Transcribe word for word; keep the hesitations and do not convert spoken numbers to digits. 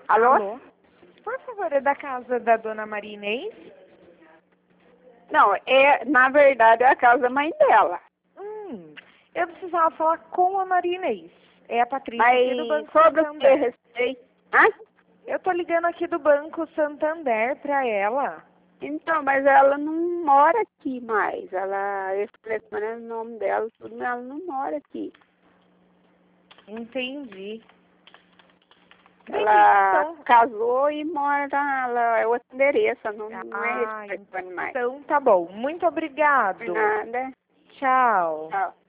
Alô? Alô? Por favor, é da casa da dona Maria Inês? Não, é, na verdade é a casa da mãe dela. Hum, eu precisava falar com a Maria Inês. É a Patrícia aqui do Mas Banco sobre o que Santander. respeito? Hã? Eu tô ligando aqui do Banco Santander pra ela. Então, mas ela não mora aqui mais. Ela, esse telefone é o nome dela, tudo, mas ela não mora aqui. Entendi. Ela Então, casou e mora, ela é outro endereço, não, não é ah, esse telefone mais. então tá bom. Muito Por obrigado. nada. Tchau. Tchau.